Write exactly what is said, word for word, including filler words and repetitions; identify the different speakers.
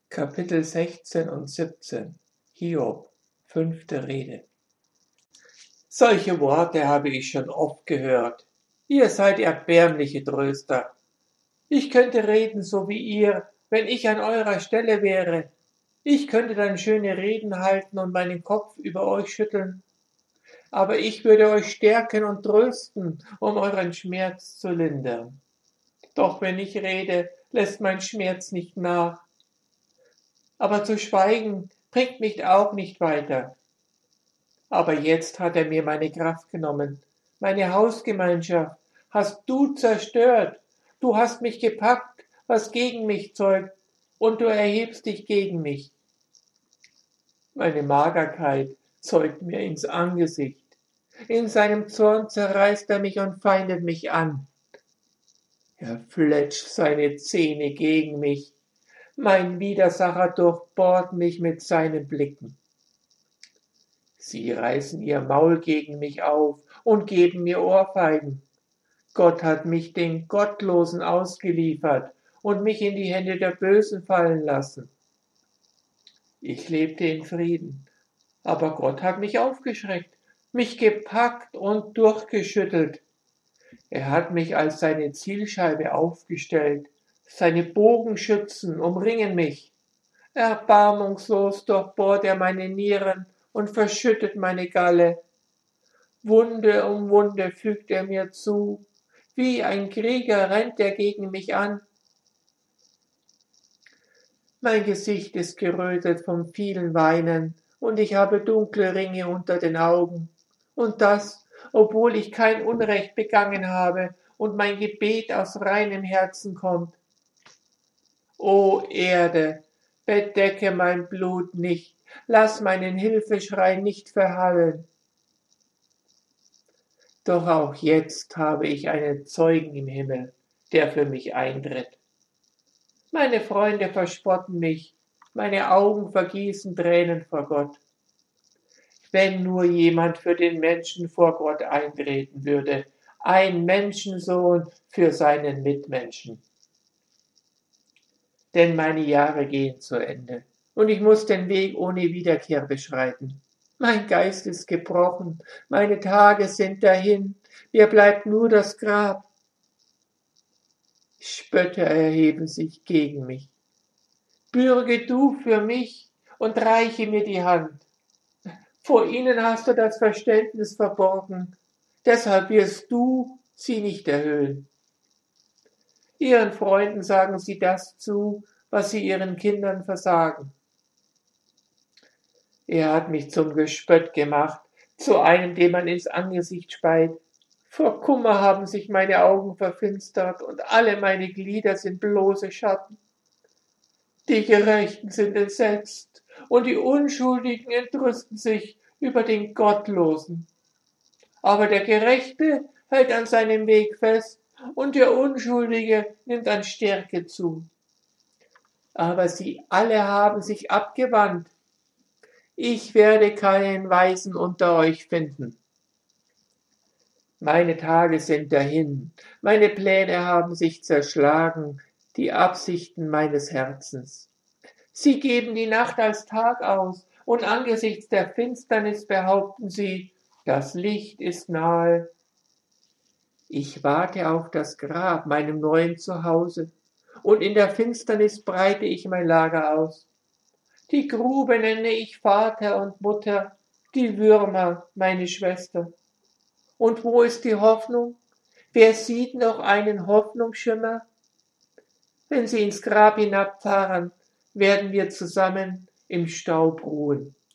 Speaker 1: Kapitel sechzehn und siebzehn Hiob, fünfte Rede. Solche Worte habe ich schon oft gehört. Ihr seid erbärmliche Tröster. Ich könnte reden so wie ihr, wenn ich an eurer Stelle wäre. Ich könnte dann schöne Reden halten und meinen Kopf über euch schütteln. Aber ich würde euch stärken und trösten, um euren Schmerz zu lindern. Doch wenn ich rede, lässt mein Schmerz nicht nach. Aber zu schweigen bringt mich auch nicht weiter. Aber jetzt hat er mir meine Kraft genommen, meine Hausgemeinschaft hast du zerstört. Du hast mich gepackt, was gegen mich zeugt, und du erhebst dich gegen mich. Meine Magerkeit zeugt mir ins Angesicht. In seinem Zorn zerreißt er mich und feindet mich an. Er fletscht seine Zähne gegen mich. Mein Widersacher durchbohrt mich mit seinen Blicken. Sie reißen ihr Maul gegen mich auf und geben mir Ohrfeigen. Gott hat mich den Gottlosen ausgeliefert und mich in die Hände der Bösen fallen lassen. Ich lebte in Frieden, aber Gott hat mich aufgeschreckt, mich gepackt und durchgeschüttelt. Er hat mich als seine Zielscheibe aufgestellt. Seine Bogenschützen umringen mich. Erbarmungslos durchbohrt er meine Nieren und verschüttet meine Galle. Wunde um Wunde fügt er mir zu. Wie ein Krieger rennt er gegen mich an. Mein Gesicht ist gerötet vom vielen Weinen und ich habe dunkle Ringe unter den Augen. Und das, obwohl ich kein Unrecht begangen habe und mein Gebet aus reinem Herzen kommt. O Erde, bedecke mein Blut nicht, lass meinen Hilfeschrei nicht verhallen. Doch auch jetzt habe ich einen Zeugen im Himmel, der für mich eintritt. Meine Freunde verspotten mich, meine Augen vergießen Tränen vor Gott. Wenn nur jemand für den Menschen vor Gott eintreten würde, ein Menschensohn für seinen Mitmenschen. Denn meine Jahre gehen zu Ende und ich muss den Weg ohne Wiederkehr beschreiten. Mein Geist ist gebrochen, meine Tage sind dahin, mir bleibt nur das Grab. Spötter erheben sich gegen mich. Bürge du für mich und reiche mir die Hand. Vor ihnen hast du das Verständnis verborgen, deshalb wirst du sie nicht erhöhen. Ihren Freunden sagen sie das zu, was sie ihren Kindern versagen. Er hat mich zum Gespött gemacht, zu einem, dem man ins Angesicht speit. Vor Kummer haben sich meine Augen verfinstert und alle meine Glieder sind bloße Schatten. Die Gerechten sind entsetzt und die Unschuldigen entrüsten sich über den Gottlosen. Aber der Gerechte hält an seinem Weg fest und der Unschuldige nimmt an Stärke zu. Aber sie alle haben sich abgewandt. Ich werde keinen Weisen unter euch finden. Meine Tage sind dahin, meine Pläne haben sich zerschlagen, die Absichten meines Herzens. Sie geben die Nacht als Tag aus, und angesichts der Finsternis behaupten sie, das Licht ist nahe. Ich warte auf das Grab, meinem neuen Zuhause, und in der Finsternis breite ich mein Lager aus. Die Grube nenne ich Vater und Mutter, die Würmer meine Schwester. Und wo ist die Hoffnung? Wer sieht noch einen Hoffnungsschimmer? Wenn sie ins Grab hinabfahren, werden wir zusammen im Staub ruhen.